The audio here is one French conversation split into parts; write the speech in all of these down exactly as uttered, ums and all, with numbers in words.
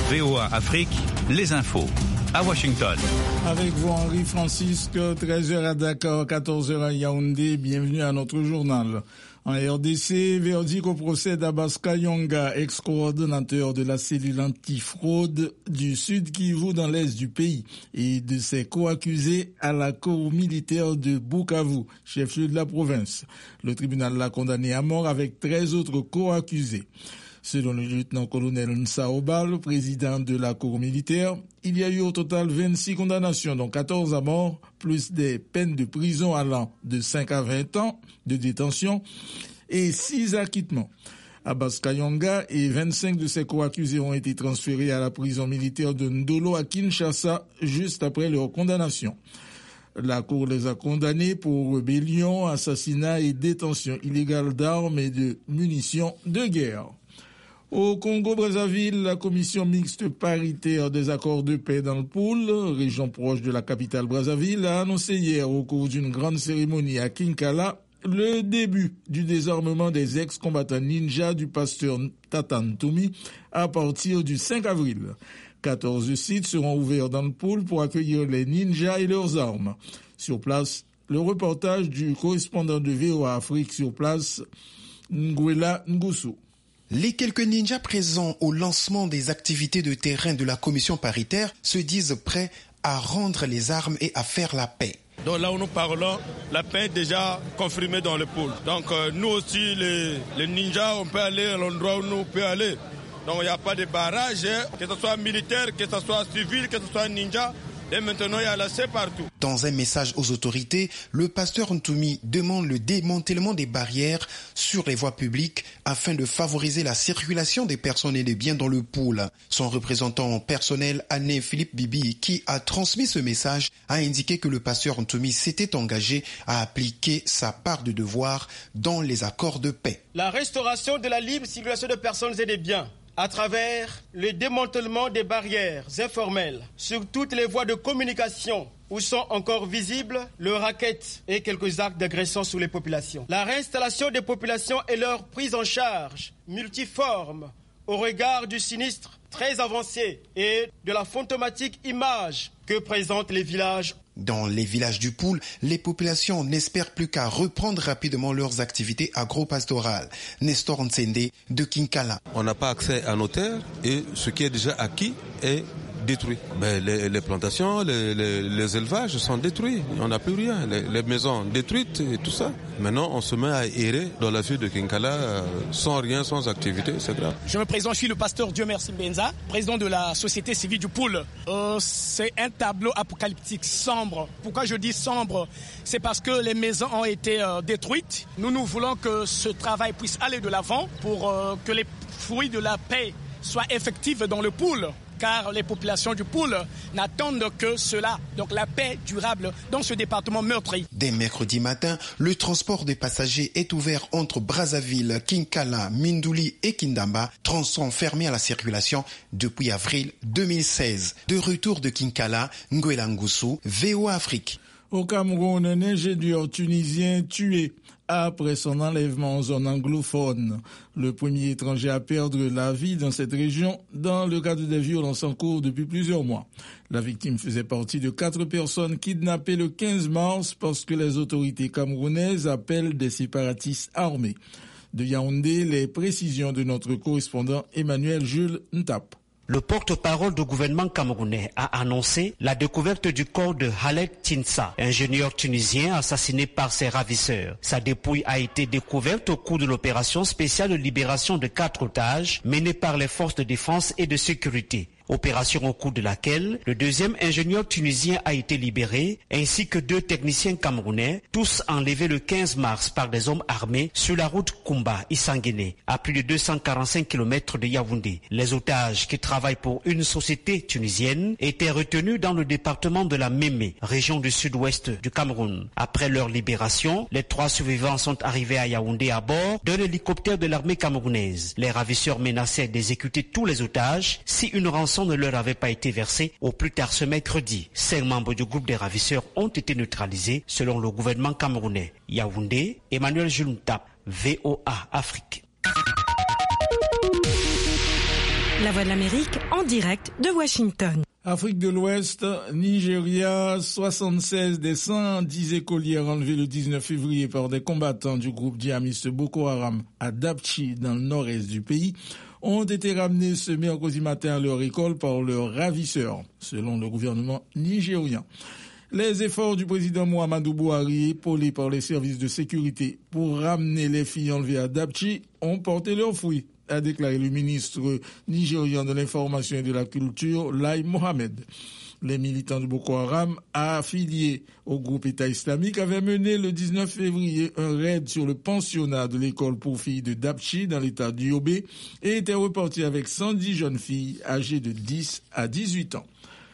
V O A Afrique, les infos. À Washington. Avec vous, Henri Francisque, treize heures à Dakar, quatorze heures à Yaoundé. Bienvenue à notre journal. En R D C, verdict au procès d'Abbas Kayonga, ex-coordonnateur de la cellule antifraude du Sud Kivu dans l'est du pays, et de ses co-accusés à la cour militaire de Bukavu, chef-lieu de la province. Le tribunal l'a condamné à mort avec treize autres co-accusés. Selon le lieutenant-colonel Nsaobal, président de la cour militaire, il y a eu au total vingt-six condamnations, dont quatorze à mort, plus des peines de prison allant de cinq à vingt ans de détention et six acquittements. Abbas Kayonga et vingt-cinq de ses co-accusés ont été transférés à la prison militaire de Ndolo à Kinshasa juste après leur condamnation. La Cour les a condamnés pour rébellion, assassinat et détention illégale d'armes et de munitions de guerre. Au Congo-Brazzaville, la commission mixte paritaire des accords de paix dans le Poul, région proche de la capitale Brazzaville, a annoncé hier au cours d'une grande cérémonie à Kinkala le début du désarmement des ex-combattants ninja du pasteur Tata Ntoumi à partir du cinq avril. quatorze sites seront ouverts dans le Poul pour accueillir les ninjas et leurs armes. Sur place, le reportage du correspondant de V O A Afrique sur place, Nguela Ngusu. Les quelques ninjas présents au lancement des activités de terrain de la commission paritaire se disent prêts à rendre les armes et à faire la paix. Donc là où nous parlons, la paix est déjà confirmée dans le pôle. Donc euh, nous aussi, les, les ninjas, on peut aller à l'endroit où nous pouvons aller. Donc il n'y a pas de barrage, que ce soit militaire, que ce soit civil, que ce soit ninja. Et maintenant, il y a la paix partout. Dans un message aux autorités, le pasteur Ntoumi demande le démantèlement des barrières sur les voies publiques afin de favoriser la circulation des personnes et des biens dans le Poul. Son représentant personnel, Anne Philippe Bibi, qui a transmis ce message, a indiqué que le pasteur Ntoumi s'était engagé à appliquer sa part de devoir dans les accords de paix. La restauration de la libre circulation de personnes et des biens à travers le démantèlement des barrières informelles sur toutes les voies de communication où sont encore visibles le racket et quelques actes d'agression sur les populations. La réinstallation des populations et leur prise en charge multiforme au regard du sinistre très avancé et de la fantomatique image que présentent les villages. Dans les villages du Poul, les populations n'espèrent plus qu'à reprendre rapidement leurs activités agro-pastorales. Nestor Nsende de Kinkala. On n'a pas accès à nos terres et ce qui est déjà acquis est détruit. Mais les, les plantations, les, les, les élevages sont détruits. On n'a plus rien. Les, les maisons détruites et tout ça. Maintenant, on se met à errer dans la ville de Kinkala euh, sans rien, sans activité. C'est grave. Je me présente, je suis le pasteur Dieu Merci Benza, président de la société civile du Poul. Euh, c'est un tableau apocalyptique sombre. Pourquoi je dis sombre? C'est parce que les maisons ont été euh, détruites. Nous, nous voulons que ce travail puisse aller de l'avant pour euh, que les fruits de la paix soient effectifs dans le Poul. Car les populations du Poul n'attendent que cela, donc la paix durable dans ce département meurtri. Dès mercredi matin, le transport des passagers est ouvert entre Brazzaville, Kinkala, Mindouli et Kindamba, tronçon fermé à la circulation depuis avril deux mille seize. De retour de Kinkala, Nguela Ngusu, V O A Afrique. Au Cameroun, un ingénieur tunisien tué après son enlèvement en zone anglophone. Le premier étranger à perdre la vie dans cette région dans le cadre des violences en cours depuis plusieurs mois. La victime faisait partie de quatre personnes kidnappées le quinze mars parce que les autorités camerounaises appellent des séparatistes armés. De Yaoundé, les précisions de notre correspondant Emmanuel Jules Ntap. Le porte-parole du gouvernement camerounais a annoncé la découverte du corps de Khaled Tinsa, ingénieur tunisien assassiné par ses ravisseurs. Sa dépouille a été découverte au cours de l'opération spéciale de libération de quatre otages menée par les forces de défense et de sécurité. Opération au cours de laquelle le deuxième ingénieur tunisien a été libéré, ainsi que deux techniciens camerounais, tous enlevés le quinze mars par des hommes armés sur la route Koumba-Issangene, à plus de deux cent quarante-cinq kilomètres de Yaoundé. Les otages qui travaillent pour une société tunisienne étaient retenus dans le département de la Mémé, région du sud-ouest du Cameroun. Après leur libération, les trois survivants sont arrivés à Yaoundé à bord d'un hélicoptère de l'armée camerounaise. Les ravisseurs menaçaient d'exécuter tous les otages si une rançon ne leur avait pas été versée au plus tard ce mercredi. Cinq membres du groupe des ravisseurs ont été neutralisés selon le gouvernement camerounais. Yaoundé, Emmanuel Jules Ntap, V O A Afrique. La Voix de l'Amérique en direct de Washington. Afrique de l'Ouest, Nigeria, soixante-seize des cent dix écolières enlevées le dix-neuf février par des combattants du groupe djihadiste Boko Haram à Dapchi, dans le nord-est du pays, ont été ramenés ce mercredi matin à leur école par leurs ravisseurs, selon le gouvernement nigérien. Les efforts du président Muhammadu Buhari, épaulés par les services de sécurité pour ramener les filles enlevées à Dapchi, ont porté leurs fruits, a déclaré le ministre nigérian de l'Information et de la Culture, Lai Mohamed. Les militants de Boko Haram, affiliés au groupe État islamique, avaient mené le dix-neuf février un raid sur le pensionnat de l'école pour filles de Dapchi dans l'état du Yobe et étaient repartis avec cent dix jeunes filles âgées de dix à dix-huit ans.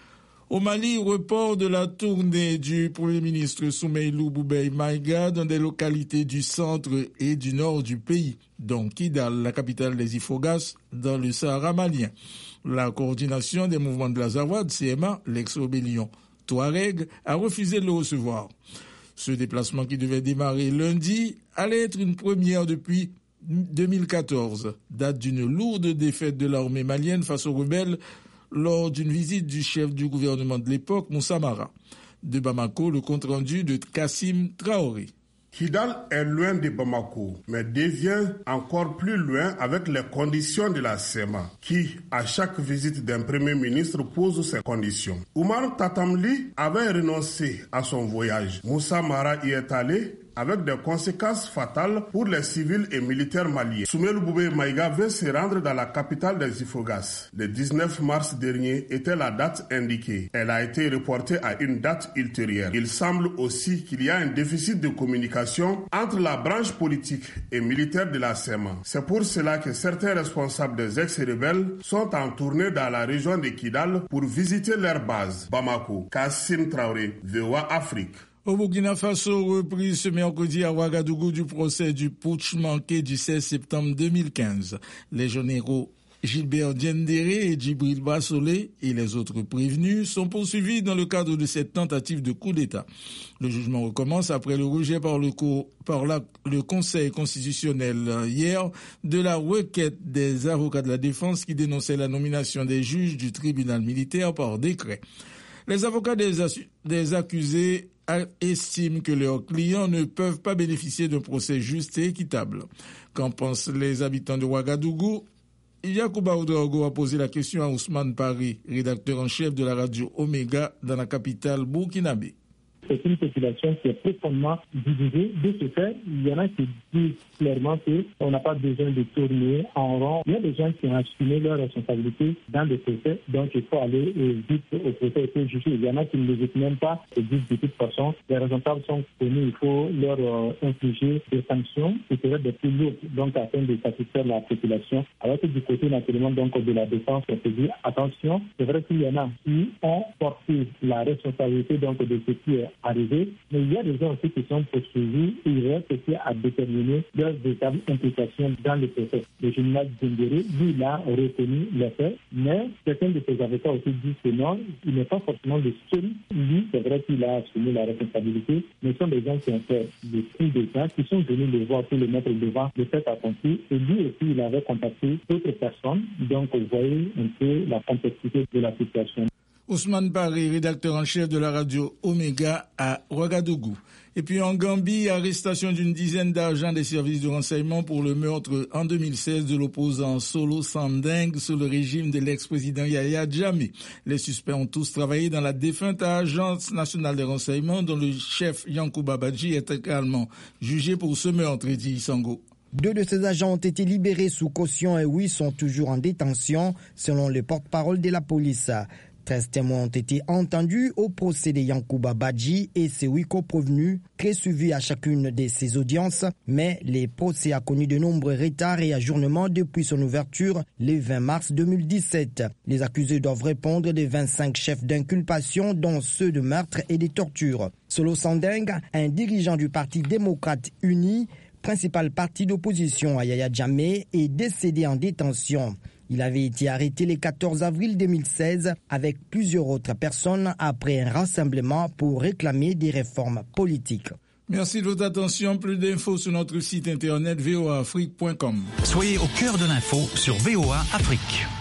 Au Mali, report de la tournée du Premier ministre Soumeilou Boubèye Maïga dans des localités du centre et du nord du pays, dont Kidal, la capitale des Ifogas, dans le Sahara malien. La coordination des mouvements de l'Azawad, C M A, l'ex-rébellion Touareg, a refusé de le recevoir. Ce déplacement qui devait démarrer lundi allait être une première depuis deux mille quatorze, date d'une lourde défaite de l'armée malienne face aux rebelles lors d'une visite du chef du gouvernement de l'époque, Moussa Mara. De Bamako, le compte-rendu de Kassim Traoré. Kidal est loin de Bamako, mais devient encore plus loin avec les conditions de la C E M A, qui, à chaque visite d'un premier ministre, pose ses conditions. Oumar Tatamli avait renoncé à son voyage. Moussa Mara y est allé, avec des conséquences fatales pour les civils et militaires maliens. Soumeilou Boubèye Maïga veut se rendre dans la capitale des Ifogas. Le dix-neuf mars dernier était la date indiquée. Elle a été reportée à une date ultérieure. Il semble aussi qu'il y a un déficit de communication entre la branche politique et militaire de la C E M A. C'est pour cela que certains responsables des ex-rebelles sont en tournée dans la région de Kidal pour visiter leur base. Bamako, Kassim Traoré, V O A Afrique. Au Burkina Faso, reprise ce mercredi à Ouagadougou du procès du putsch manqué du seize septembre deux mille quinze. Les généraux Gilbert Diendéré et Djibril Bassolé et les autres prévenus sont poursuivis dans le cadre de cette tentative de coup d'État. Le jugement recommence après le rejet par le, co- par la, le Conseil constitutionnel hier de la requête des avocats de la défense qui dénonçaient la nomination des juges du tribunal militaire par décret. Les avocats des, assu- des accusés estiment que leurs clients ne peuvent pas bénéficier d'un procès juste et équitable. Qu'en pensent les habitants de Ouagadougou? Yacouba Ouedraogo a posé la question à Ousmane Paris, rédacteur en chef de la radio Omega dans la capitale burkinabé. C'est une population qui est profondément divisée. De ce fait, il y en a qui disent clairement qu'on n'a pas besoin de tourner en rond. Il y a des gens qui ont assumé leurs responsabilités dans des procès, donc il faut aller vite au procès et faut juger. Il y en a qui ne le disent même pas et disent de toute façon, les responsables sont connus, il faut leur euh, infliger des sanctions qui seraient des plus lourdes, donc afin de satisfaire la population. Alors que du côté naturellement donc de la défense, on se dit attention, c'est vrai qu'il y en a qui ont porté la responsabilité donc de ce qui est arrivé, mais il y a des gens aussi qui sont poursuivis et il reste aussi à déterminer leurs véritables implications dans le procès. Le général Diendéré, lui, il a reconnu les faits, mais certains de ses avocats aussi disent que non, il n'est pas forcément le seul. Lui, c'est vrai qu'il a assumé la responsabilité, mais ce sont des gens qui ont fait des coups d'État, qui sont venus le voir pour le mettre devant le fait accompli, et lui aussi, il avait contacté d'autres personnes, donc vous voyez un peu la complexité de la situation. Ousmane Paris, rédacteur en chef de la radio Omega à Ouagadougou. Et puis en Gambie, arrestation d'une dizaine d'agents des services de renseignement pour le meurtre en deux mille seize de l'opposant Solo Sandeng sous le régime de l'ex-président Yahya Jammeh. Les suspects ont tous travaillé dans la défunte Agence nationale des renseignements dont le chef Yankouba Badji est également jugé pour ce meurtre, dit Sango. Deux de ces agents ont été libérés sous caution et huit sont toujours en détention, selon le porte-parole de la police. treize témoins ont été entendus au procès de Yankouba Badji et ses huit co-prévenus, très suivis à chacune de ces audiences, mais le procès a connu de nombreux retards et ajournements depuis son ouverture le vingt mars deux mille dix-sept. Les accusés doivent répondre des vingt-cinq chefs d'inculpation, dont ceux de meurtre et de torture. Solo Sandeng, un dirigeant du Parti démocrate uni, principal parti d'opposition à Yahya Jammeh, est décédé en détention. Il avait été arrêté le quatorze avril deux mille seize avec plusieurs autres personnes après un rassemblement pour réclamer des réformes politiques. Merci de votre attention. Plus d'infos sur notre site internet v o a afrique point com. Soyez au cœur de l'info sur V O A Afrique.